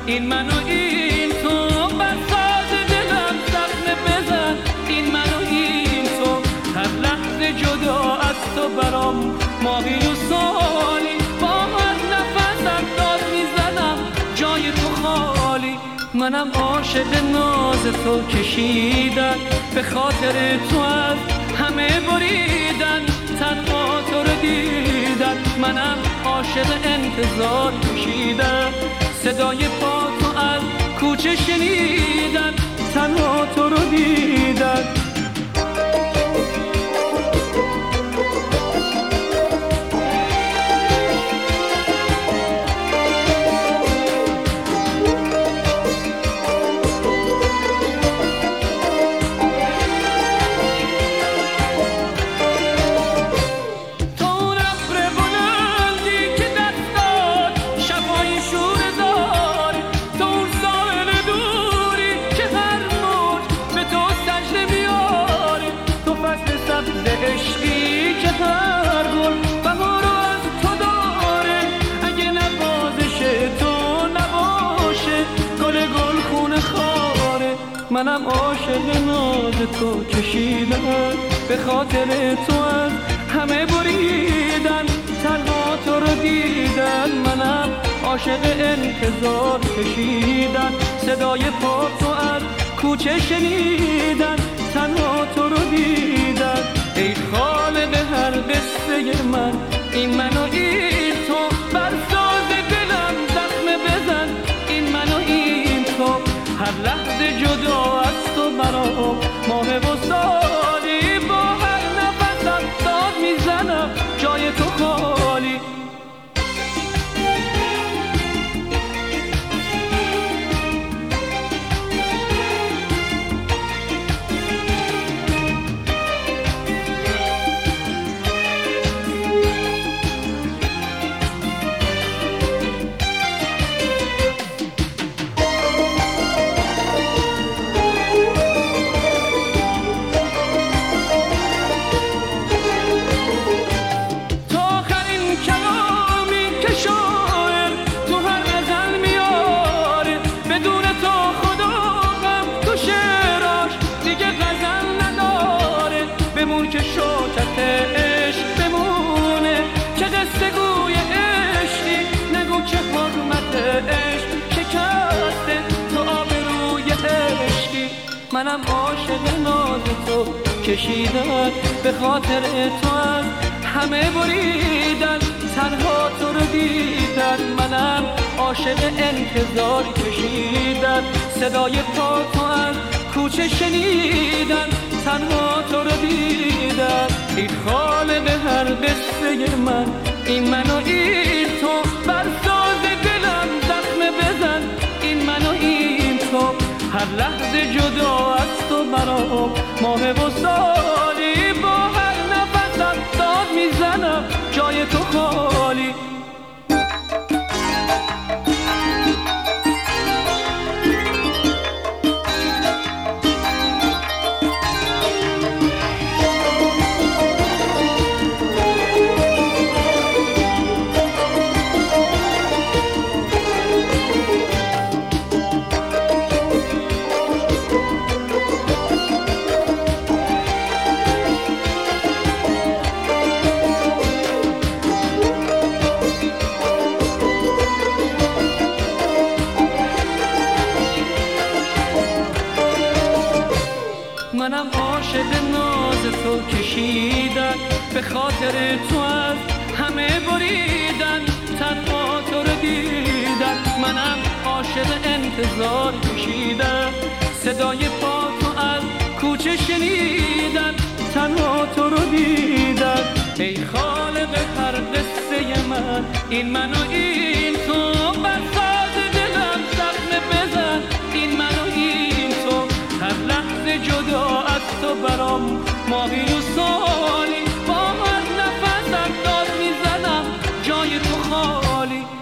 این من و این تو، بر ساز دلم زخم بزن این من و این تو. هر لحظه جدا از تو برام ماهی و سالی، با هر نفسم داد میزنم جای تو خالی. منم عاشق ناز تو کشیدن، به خاطر تو از همه بریدن، تنها تو رو دیدن. منم عاشق انتظار کشیدن، صدای پا تو از کوچه شنیدن، تنها تو رو دیدن. عشقی که هر گل بهار از تو داره، اگه نوازش تو نباشه گل خونه خاره. منم عاشق ناز تو کشیدم، به خاطر تو از همه بریدن، تنها تو رو دیدن. منم عاشق انتظار کشیدن، صدای پا تو از کوچه شنیدن، تنها تو رو دیدن. ای خالق هر قصه من، این من و این تو، بر ساز دلم زخم بزن این من و این تو. هر لحظه جدا از تو برام ماه و سالی، با هر نفسم داد میزنم جای تو خالی. بمون که شوکت عشق بمونه، که قصه گوی عشقی، نگو که حرمت عشق شکسته تو آبروی عشقی. منم عاشق ناز تو کشیدن، به خاطر تو از همه بریدن، تنها تو رو دیدن. منم عاشق انتظار کشیدن، صدای پا تو از کوچه شنیدن، تنها تو رو دیدن. ای خالق هر قصه من، این من و این تو، بر ساز دلم زخم بزن این من و این تو. هر لحظه جدا از تو برام ماه و سالی، با هر نفسم داد میزنم جای تو خالی. منم عاشق ناز تو کشیدن، به خاطر تو از همه بریدن، تنها تو رو دیدن. منم عاشق انتظار کشیدن، صدای پا تو از کوچه شنیدن، تنها تو رو دیدن. ای خالق هر قصه من، این من و این تو، بر ساز دلم زخم بزن این من و این تو. هر لحظه جدا از تو برام ماهی و سالی، با هر نفسم داد میزنم جای تو خالی.